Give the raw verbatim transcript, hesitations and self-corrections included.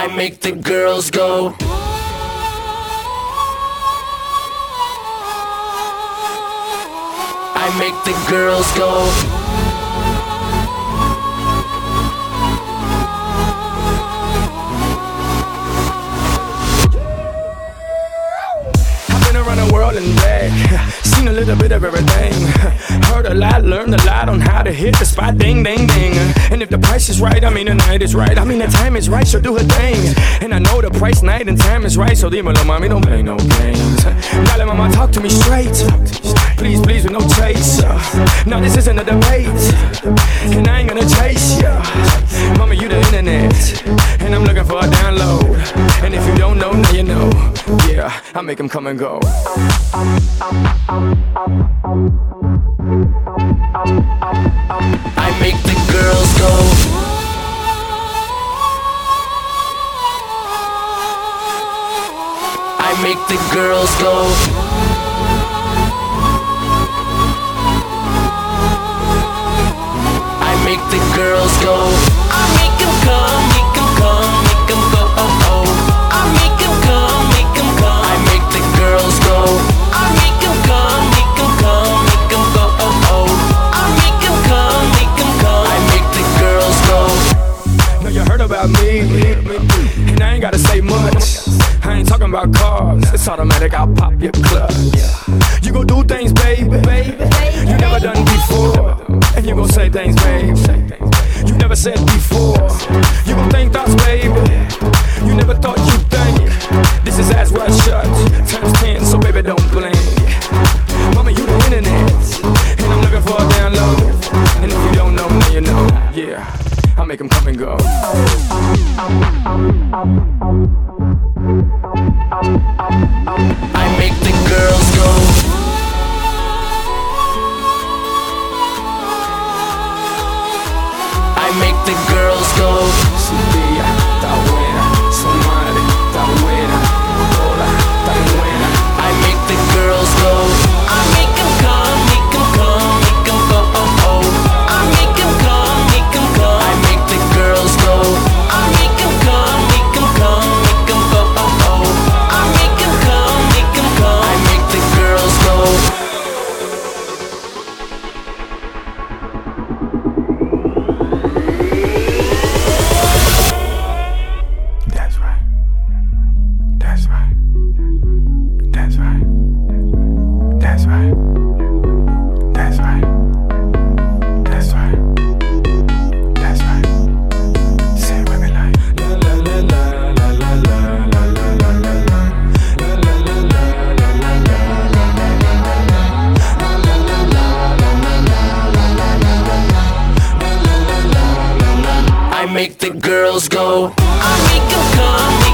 I make the girls go. I make the girls go. I've been around the world and back, seen a little bit of everything. Heard a lot, learned a lot on how to hit the spot, ding, ding, ding. And if the price is right, I mean the night is right, I mean the time is right, so do her thing. And I know the price, night, and time is right, so dímelo, mami, don't play no games. Dale, mama, talk to me straight. Please, please, with no chase. No, this isn't a debate, and I ain't gonna chase ya. Mama, you the internet, and I'm looking for a download. And if you don't know, now you know. Yeah, I make them come and go. I make the girls go. I make the girls go. I make the girls go. I make them come, make them come, make them go, oh oh. I make them come, make them come. I make the girls go. I make them come, make them come, make them go, oh oh. I make them come, make them come. I make the girls go. Now you heard about me, and I ain't gotta say much. I ain't talking about cars, it's automatic, I'll pop your clutch. You gon' do things, baby, you never done before. And you gon' say things, baby, you never said before. You gon' think thoughts, baby, you never thought you'd think. This is as well shut, times ten, so baby don't blink. Mama, you the internet, and I'm looking for a download. And if you don't know, now you know, yeah, I make them come and go. I make the girls go. I make the girls go. Su día está buena, su madre está buena, toda está buena. I make the girls go. I make them come, make them come, make them go, oh oh. I make them come, make them come. I make the girls go. I make them come, make them come, make them go, oh oh. I make them come, make them come. I make the girls go. That's right. That's right. That's right. That's right. That's right. That's right. That's right. Say it with me like la la la la la la la la la la la la la la la la la. I make the girls go. I make them come.